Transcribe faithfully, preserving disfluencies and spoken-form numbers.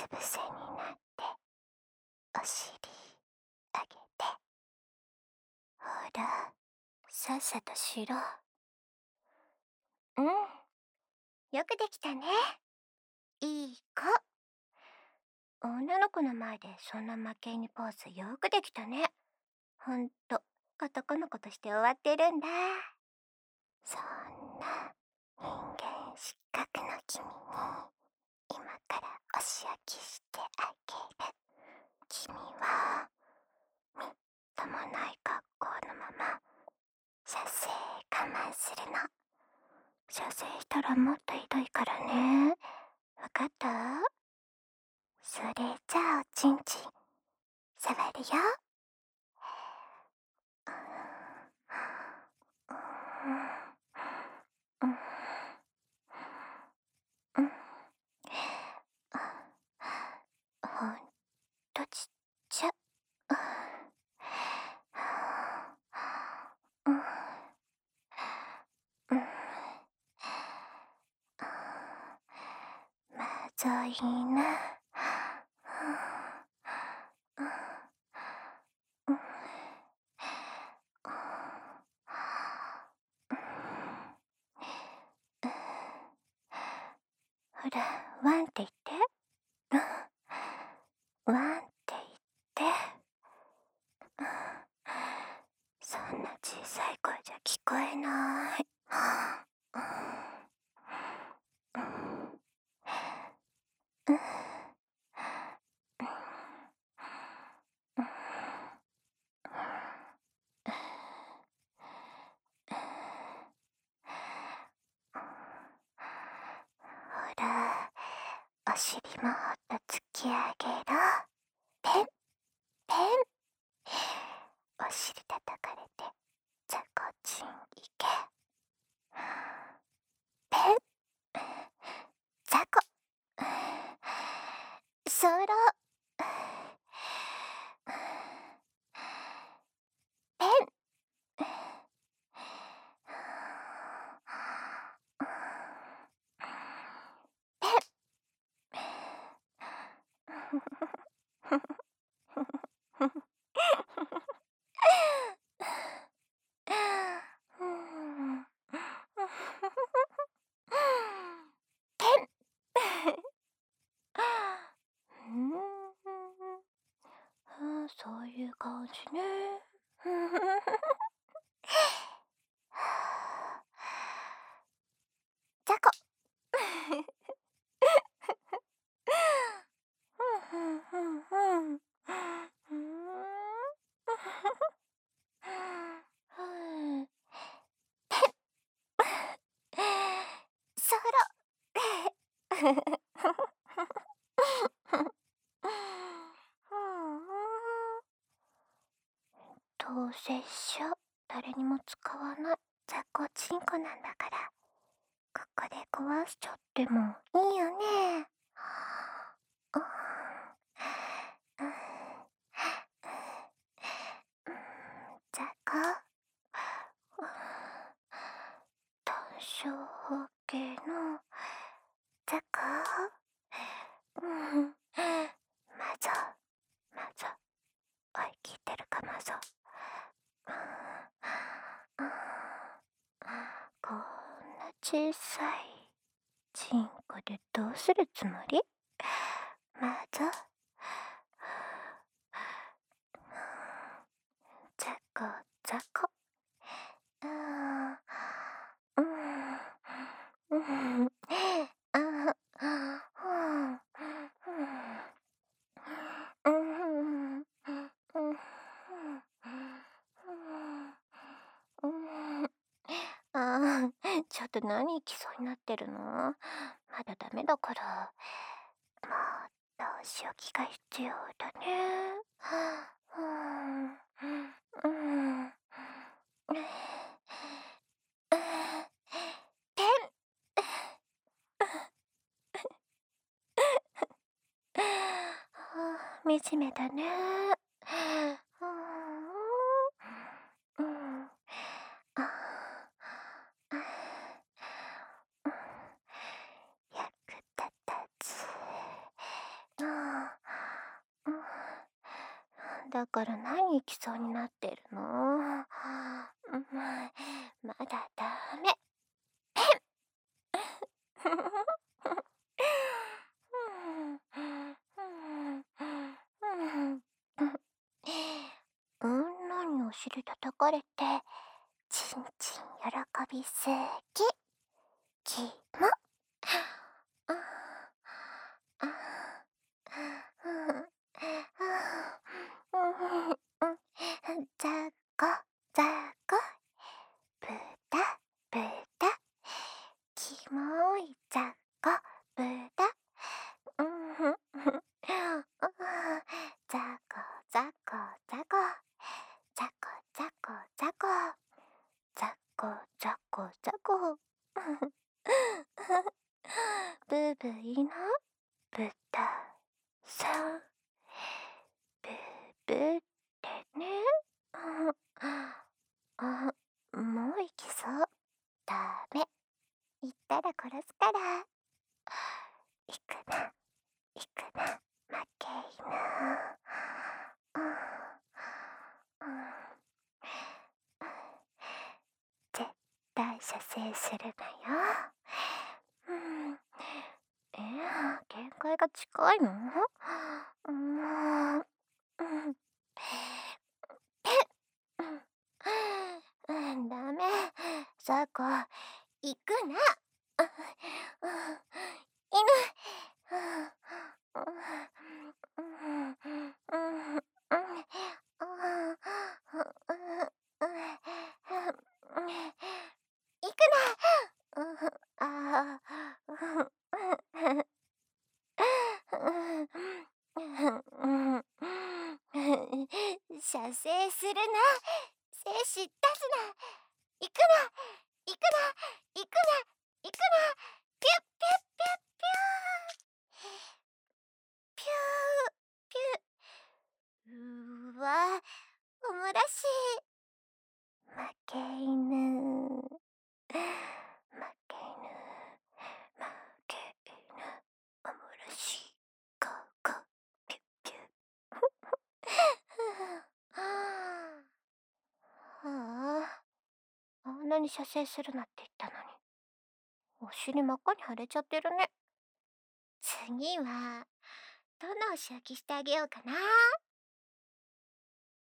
つ伏せになってお尻上げて、ほらさっさとしろ。うん、よくできたね、いい子。女の子の前でそんな負け犬ポーズよくできたね。ほんと男の子として終わってるんだ。そんな人間失格の君に今からお仕置きしてあげる。君はみっともない格好のまま射精我慢するの。射精したらもっとひどいからね。わかった？それじゃあおちんちん触るよ。うんうんうん、ほんとちっちゃ。うんうん、まずいな。ほら、ワンって言って。ワンって言って。そんな小さい声じゃ聞こえない。ほら、お尻もっと突き上げろ。ペンペン。お尻叩かれてじゃこちんいけ。ペンじゃこそろ。ペンペン。ペン。うん、そういう感じね。じゃこ。そろ。どうせっしょ、誰にも使わない雑魚チンコなんだから、ここで壊しちゃってもいいよね。雑魚、単小方形の雑魚。うん、まぞまぞ、おい聞いてるかまぞ。こんな小さいチンコでどうするつもり？まぞ。ざこざこ。あー、うん、うん、あー、うん、うん、うん、あー、ちょっと何行きそうになってるの？まだダメだから。もっとお仕置きが必要だね。うん、うん、ペン。惨めだね。うん、ああ、役立たず。 だから何行きそうになってるの？うん、まだダメ。うん、なにお尻叩かれて、ちんちん喜びすぎ。きも。ああ、ざっこざっこ、ぶたぶた、きもいざっこぶた、うんふんふん、ざこざこざこ、ざこざこざこ、ざこざこざこ、ブブいのぶたさん、ブブってね。あ、もう行きそう。ダメ。行ったら殺すから。行くな、行くな、負け犬。絶対射精するなよ。うん、えー、限界が近いの？うん、うん、うん、ダメ。サコ、行くな。犬。行くな。ああ。射精するな。精子出すな。行くな。行くな。行くな。行くな。ピュッピュッピュッピュー。ピューピュー。うーわ、おもらしい。負け犬。負け犬。負け犬。おもらしい。ゴーゴー。ピュッピュッ。はあ、あんなに射精するなって言ったのに、お尻真っ赤に腫れちゃってるね。次は、どの推し焼きしてあげようかな。